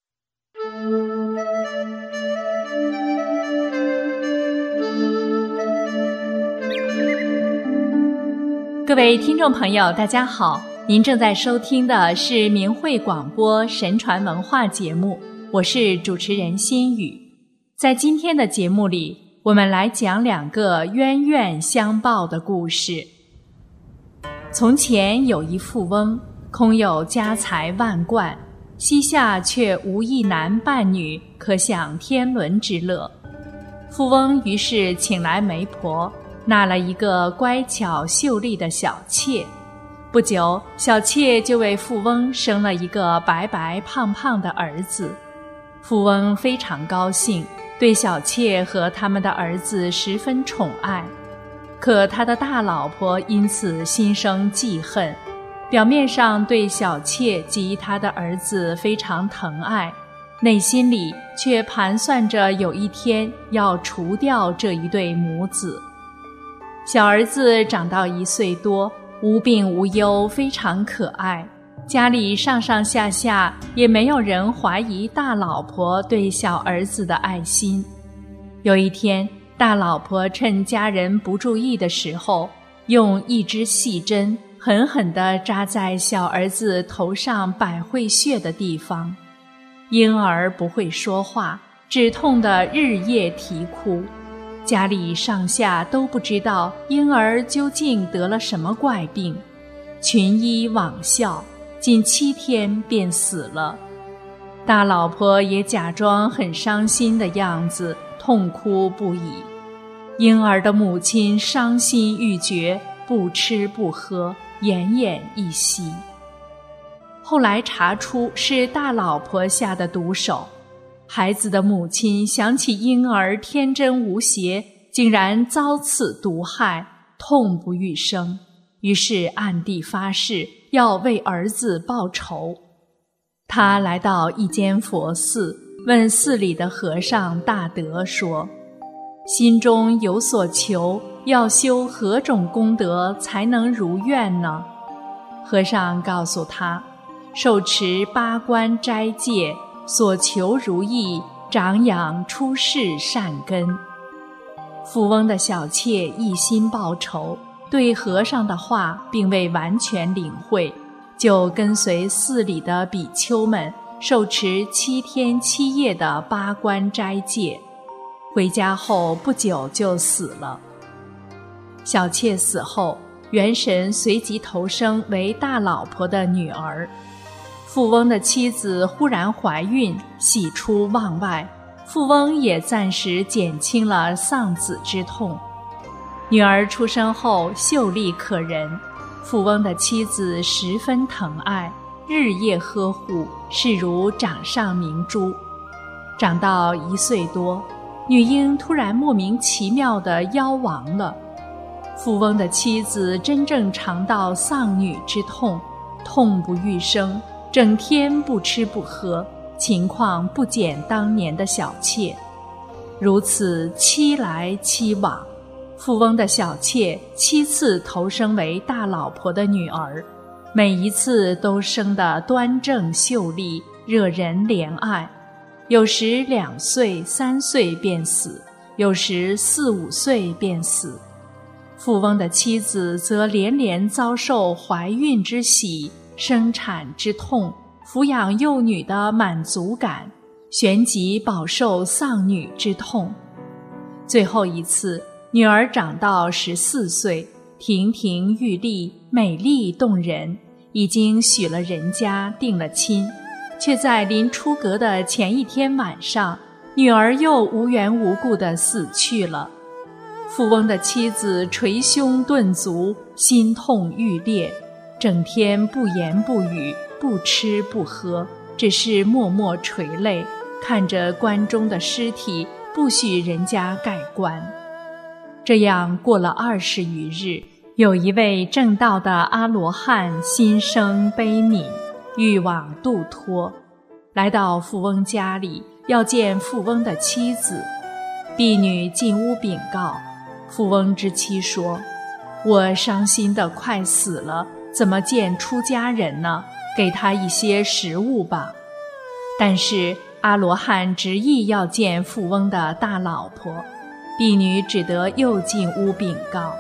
各位听众朋友，大家好，您正在收听的是明慧广播神传文化节目，我是主持人心雨。在今天的节目里，我们来讲2个冤冤相报的故事。从前有一富翁，空有家财万贯，膝下却无一男半女，可享天伦之乐。富翁于是请来媒婆，纳了一个乖巧秀丽的小妾。不久，小妾就为富翁生了一个白白胖胖的儿子。富翁非常高兴，对小妾和他们的儿子十分宠爱。可他的大老婆因此心生记恨，表面上对小妾及他的儿子非常疼爱，内心里却盘算着有一天要除掉这一对母子。小儿子长到1岁多，无病无忧，非常可爱。家里上上下下也没有人怀疑大老婆对小儿子的爱心。有一天，大老婆趁家人不注意的时候，用一支细针狠狠地扎在小儿子头上百会穴的地方。婴儿不会说话，只痛得日夜啼哭。家里上下都不知道婴儿究竟得了什么怪病，群医罔效，仅7天便死了。大老婆也假装很伤心的样子，痛哭不已。婴儿的母亲伤心欲绝，不吃不喝，奄奄一息。后来查出是大老婆下的毒手。孩子的母亲想起婴儿天真无邪，竟然遭此毒害，痛不欲生，于是暗地发誓要为儿子报仇。他来到一间佛寺，问寺里的和尚大德说：心中有所求，要修何种功德才能如愿呢？和尚告诉他，受持8关斋戒，所求如意，长养出世善根。富翁的小妾一心报仇，对和尚的话并未完全领会，就跟随寺里的比丘们受持7天7夜的8关斋戒。回家后不久就死了。小妾死后，元神随即投生为大老婆的女儿。富翁的妻子忽然怀孕，喜出望外，富翁也暂时减轻了丧子之痛。女儿出生后秀丽可人，富翁的妻子十分疼爱，日夜呵护，视如掌上明珠。长到1岁多，女婴突然莫名其妙地夭亡了。富翁的妻子真正尝到丧女之痛，痛不欲生，整天不吃不喝，情况不减当年的小妾。如此7来7往，富翁的小妾7次投生为大老婆的女儿，每一次都生得端正秀丽，惹人怜爱。有时2岁3岁便死，有时4、5岁便死。富翁的妻子则连连遭受怀孕之喜、生产之痛、抚养幼女的满足感，旋即饱受丧女之痛。最后一次，女儿长到14岁，亭亭玉立，美丽动人，已经许了人家，定了亲，却在临出阁的前一天晚上，女儿又无缘无故地死去了。富翁的妻子捶胸顿足，心痛欲裂，整天不言不语，不吃不喝，只是默默垂泪，看着棺中的尸体，不许人家盖棺。这样过了20余日，有一位正道的阿罗汉心生悲悯，欲往度脱，来到富翁家里，要见富翁的妻子。婢女进屋禀告，富翁之妻说：我伤心得快死了，怎么见出家人呢？给他一些食物吧。但是阿罗汉执意要见富翁的大老婆，婢女只得又进屋禀告。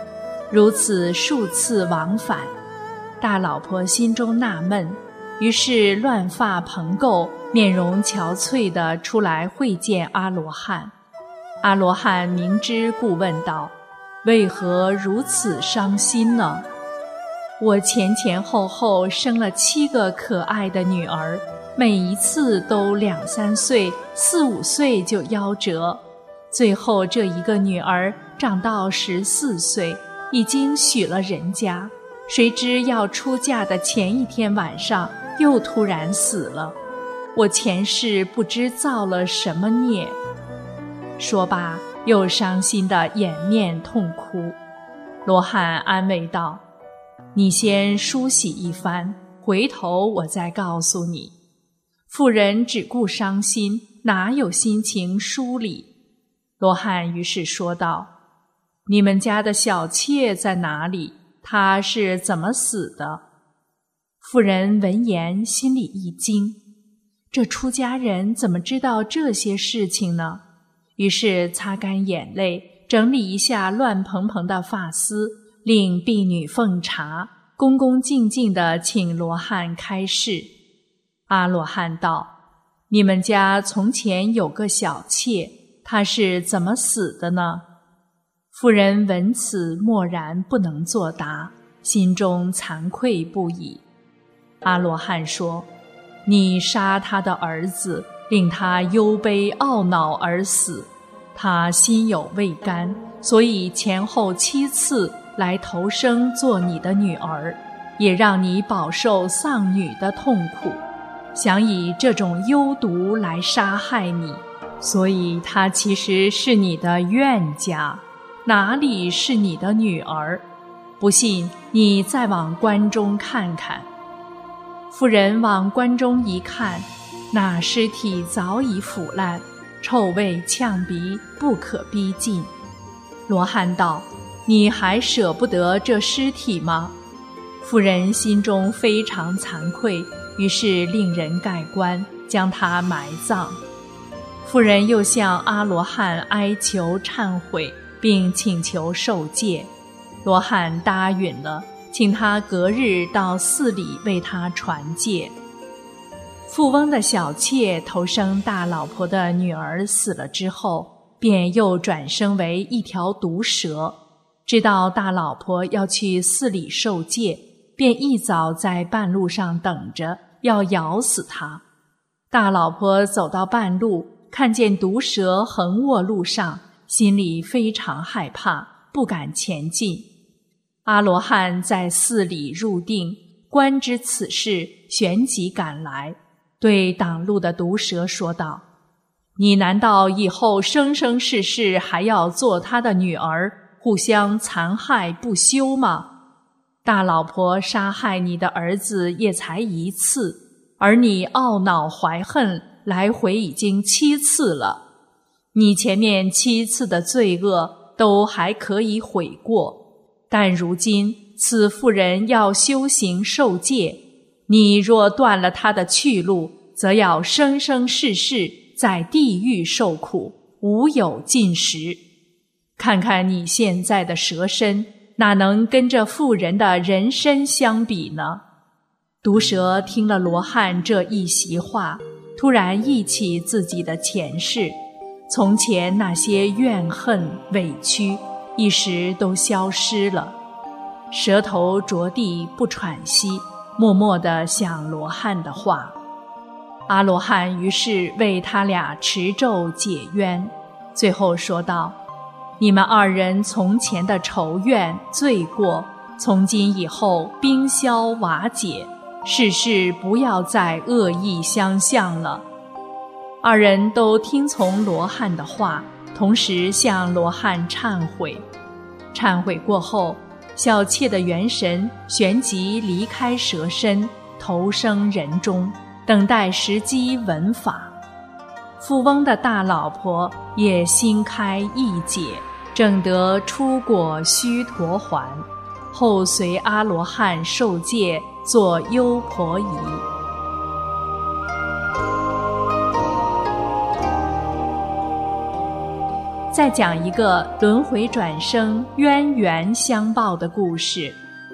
如此数次往返，大老婆心中纳闷，于是乱发蓬垢，面容憔悴地出来会见阿罗汉。阿罗汉明知故问道：为何如此伤心呢？我前前后后生了7个可爱的女儿，每一次都2、3岁、4、5岁就夭折，最后这一个女儿长到14岁，已经许了人家，谁知要出嫁的前一天晚上又突然死了。我前世不知造了什么孽。说罢，又伤心地掩面痛哭。罗汉安慰道：你先梳洗一番，回头我再告诉你。妇人只顾伤心，哪有心情梳理？罗汉于是说道：你们家的小妾在哪里？她是怎么死的？妇人闻言心里一惊，这出家人怎么知道这些事情呢？于是擦干眼泪，整理一下乱蓬蓬的发丝，令婢女奉茶，恭恭敬敬地请罗汉开示。阿罗汉道：你们家从前有个小妾，她是怎么死的呢？妇人闻此默然不能作答，心中惭愧不已。阿罗汉说：你杀他的儿子，令他忧悲懊恼而死，他心有未甘，所以前后7次来投生做你的女儿，也让你饱受丧女的痛苦，想以这种幽毒来杀害你，所以他其实是你的冤家，哪里是你的女儿？不信你再往棺中看看。妇人往棺中一看，那尸体早已腐烂，臭味呛鼻，不可逼近。罗汉道：你还舍不得这尸体吗？妇人心中非常惭愧，于是令人盖棺，将他埋葬。妇人又向阿罗汉哀求忏悔，并请求受戒。罗汉答允了，请他隔日到寺里为他传戒。富翁的小妾投生大老婆的女儿死了之后，便又转生为一条毒蛇，知道大老婆要去寺里受戒，便一早在半路上等着，要咬死她。大老婆走到半路，看见毒蛇横卧路上，心里非常害怕，不敢前进。阿罗汉在寺里入定，观知此事，旋即赶来，对挡路的毒蛇说道：你难道以后生生世世还要做他的女儿，互相残害不休吗？大老婆杀害你的儿子也才1次，而你懊恼怀恨，来回已经7次了。你前面7次的罪恶都还可以悔过，但如今此妇人要修行受戒，你若断了她的去路，则要生生世世在地狱受苦，无有尽时。看看你现在的蛇身，哪能跟这妇人的人身相比呢？毒蛇听了罗汉这一席话，突然忆起自己的前世，从前那些怨恨委屈一时都消失了，舌头着地不喘息，默默地想罗汉的话。阿罗汉于是为他俩持咒解冤，最后说道：你们2人从前的仇怨罪过，从今以后冰消瓦解，世事不要再恶意相向了。2人都听从罗汉的话，同时向罗汉忏悔。忏悔过后，小妾的元神旋即离开蛇身，投生人中，等待时机闻法。富翁的大老婆也心开意解，证得出果须陀洹，后随阿罗汉受戒，做优婆夷。 再讲一个轮回转生、冤缘相报的故事。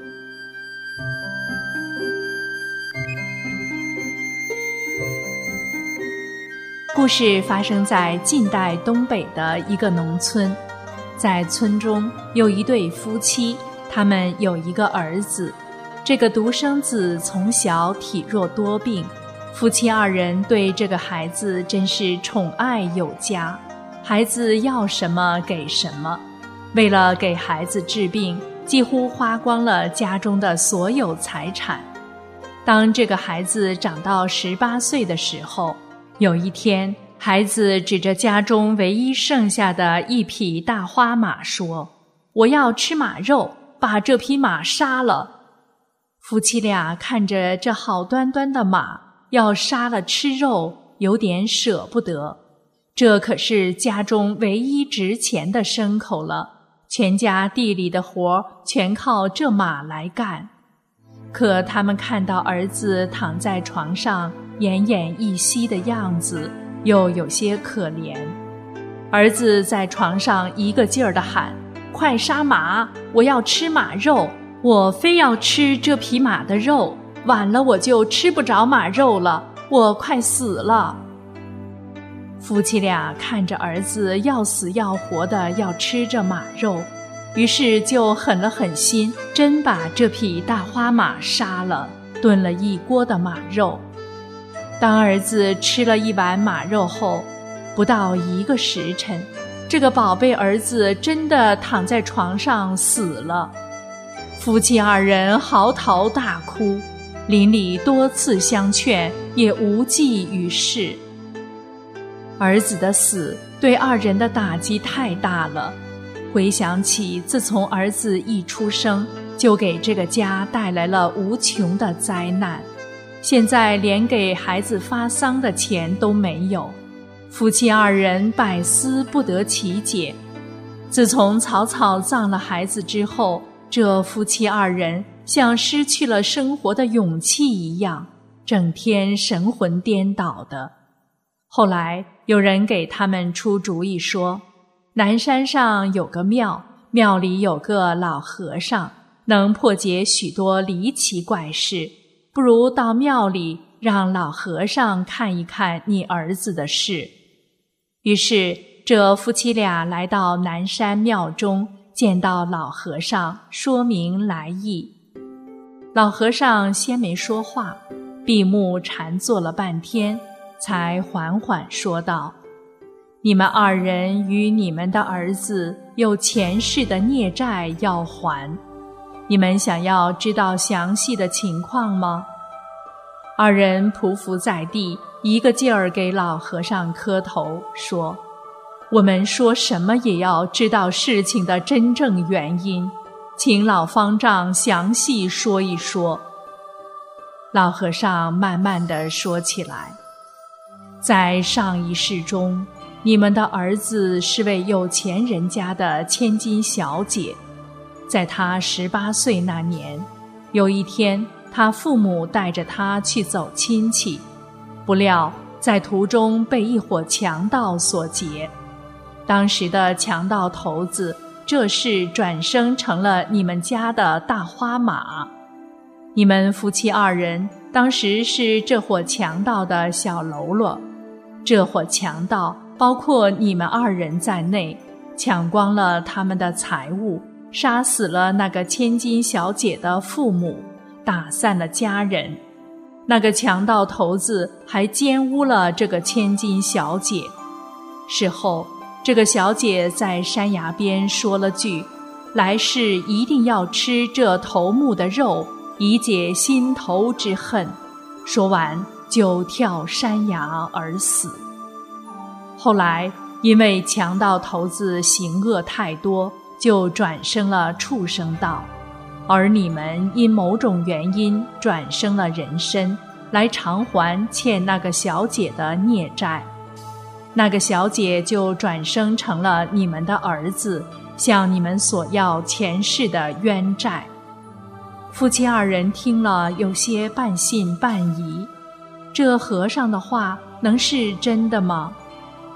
故事发生在近代东北的一个农村，在村中有一对夫妻，他们有一个儿子。这个独生子从小体弱多病，夫妻二人对这个孩子真是宠爱有加，孩子要什么给什么。为了给孩子治病，几乎花光了家中的所有财产。当这个孩子长到18岁的时候，有一天，孩子指着家中唯一剩下的一匹大花马说：“我要吃马肉，把这匹马杀了。”夫妻俩看着这好端端的马，要杀了吃肉，有点舍不得。这可是家中唯一值钱的牲口了，全家地里的活全靠这马来干。可他们看到儿子躺在床上奄奄一息的样子，又有些可怜。儿子在床上一个劲儿地喊：“快杀马！我要吃马肉！我非要吃这匹马的肉，晚了我就吃不着马肉了，我快死了！”夫妻俩看着儿子要死要活的要吃这马肉，于是就狠了狠心，真把这匹大花马杀了，炖了一锅的马肉。当儿子吃了一碗马肉后，不到1个时辰，这个宝贝儿子真的躺在床上死了。夫妻二人嚎啕大哭，邻里多次相劝，也无济于事。儿子的死对二人的打击太大了，回想起自从儿子一出生，就给这个家带来了无穷的灾难，现在连给孩子发丧的钱都没有，夫妻二人百思不得其解。自从草草葬了孩子之后，这夫妻二人像失去了生活的勇气一样，整天神魂颠倒的。后来有人给他们出主意说，南山上有个庙，庙里有个老和尚，能破解许多离奇怪事，不如到庙里让老和尚看一看你儿子的事。于是这夫妻俩来到南山庙中，见到老和尚，说明来意。老和尚先没说话，闭目禅坐了半天，才缓缓说道：“你们二人与你们的儿子有前世的孽债要还，你们想要知道详细的情况吗？”二人匍匐在地，一个劲儿给老和尚磕头，说：“我们说什么也要知道事情的真正原因，请老方丈详细说一说。”老和尚慢慢地说起来：“在上一世中，你们的儿子是位有钱人家的千金小姐，在他18岁那年，有一天他父母带着他去走亲戚，不料在途中被一伙强盗所劫。当时的强盗头子这事转生成了你们家的大花马，你们夫妻二人当时是这伙强盗的小喽啰，这伙强盗包括你们二人在内，抢光了他们的财物，杀死了那个千金小姐的父母，打散了家人。那个强盗头子还奸污了这个千金小姐。事后，这个小姐在山崖边说了句：“来世一定要吃这头目的肉，以解心头之恨。”说完就跳山崖而死。后来因为强盗头子行恶太多，就转生了畜生道，而你们因某种原因转生了人身，来偿还欠那个小姐的孽债。那个小姐就转生成了你们的儿子，向你们索要前世的冤债。夫妻二人听了，有些半信半疑，这和尚的话能是真的吗？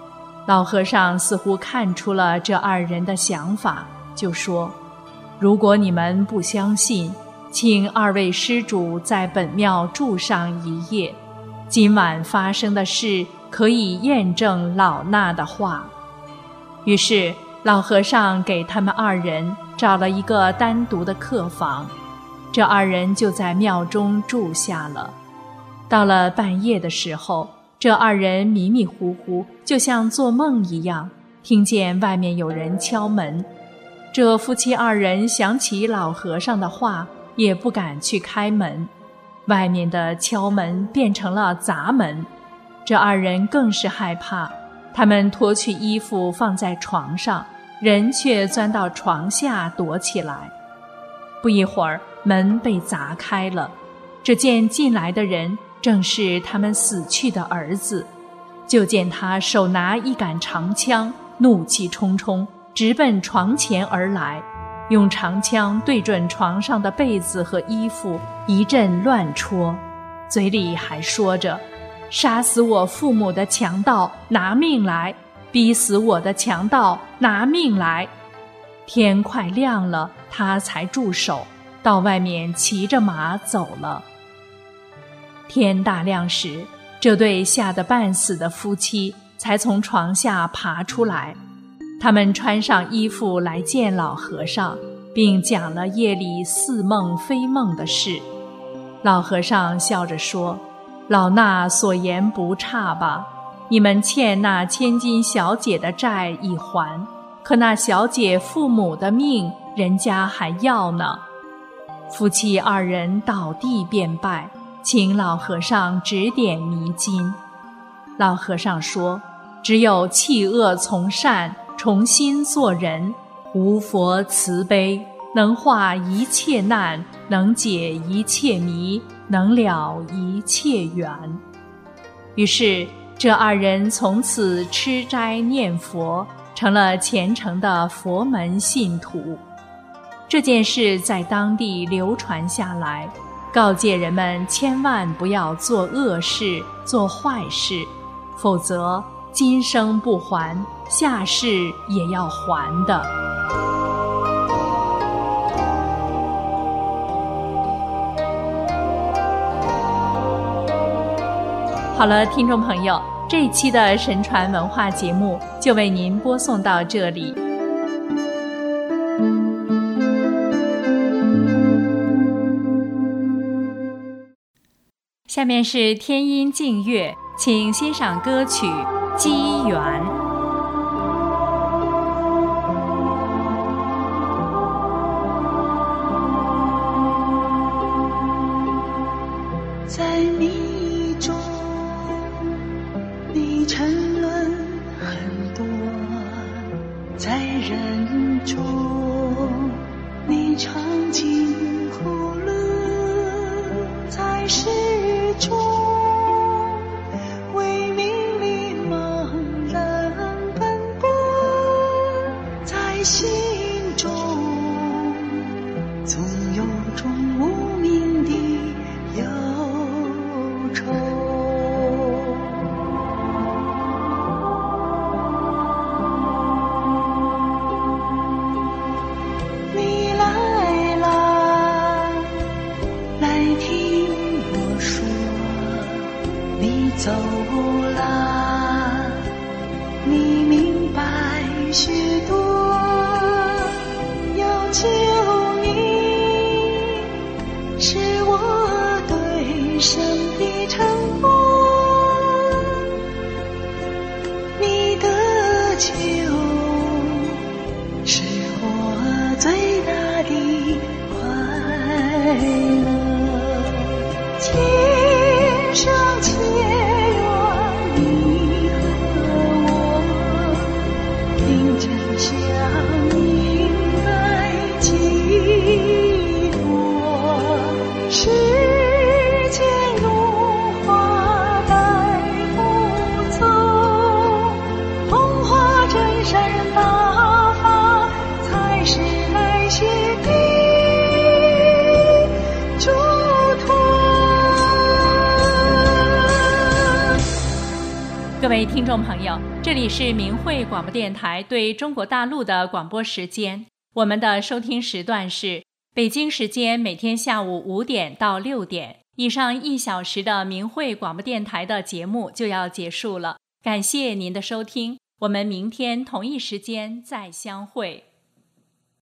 老和尚似乎看出了这二人的想法，就说：如果你们不相信，请二位施主在本庙住上一夜，今晚发生的事可以验证老衲的话。于是老和尚给他们二人找了一个单独的客房，这二人就在庙中住下了。到了半夜的时候，这二人迷迷糊糊，就像做梦一样，听见外面有人敲门。这夫妻二人想起老和尚的话，也不敢去开门，外面的敲门变成了砸门。这二人更是害怕，他们脱去衣服放在床上，人却钻到床下躲起来。不一会儿，门被砸开了，只见进来的人正是他们死去的儿子。就见他手拿一杆长枪，怒气冲冲，直奔床前而来，用长枪对准床上的被子和衣服一阵乱戳，嘴里还说着：杀死我父母的强盗，拿命来！逼死我的强盗，拿命来！天快亮了，他才住手，到外面骑着马走了。天大亮时，这对吓得半死的夫妻才从床下爬出来，他们穿上衣服来见老和尚，并讲了夜里似梦非梦的事。老和尚笑着说：老衲所言不差吧？你们欠那千金小姐的债已还，可那小姐父母的命人家还要呢。夫妻二人倒地便拜，请老和尚指点迷津。老和尚说：只有弃恶从善，重新做人，无佛慈悲，能化一切难，能解一切迷，能了一切缘。于是这二人从此吃斋念佛，成了虔诚的佛门信徒。这件事在当地流传下来，告诫人们千万不要做恶事，做坏事，否则今生不还，下世也要还的。好了，听众朋友，这一期的神传文化节目就为您播送到这里。下面是天音静乐，请欣赏歌曲《机缘》。 在你中你沉沦很多，在人中你尝尽苦乐，在世中为名利茫然奔波，在心中总有种无名的忧愁。你来啦，来听我说，你走啦，你明白许多，要救你各位听众朋友，这里是明慧广播电台对中国大陆的广播时间。我们的收听时段是北京时间每天下午5点到6点。以上1小时的明慧广播电台的节目就要结束了，感谢您的收听，我们明天同一时间再相会。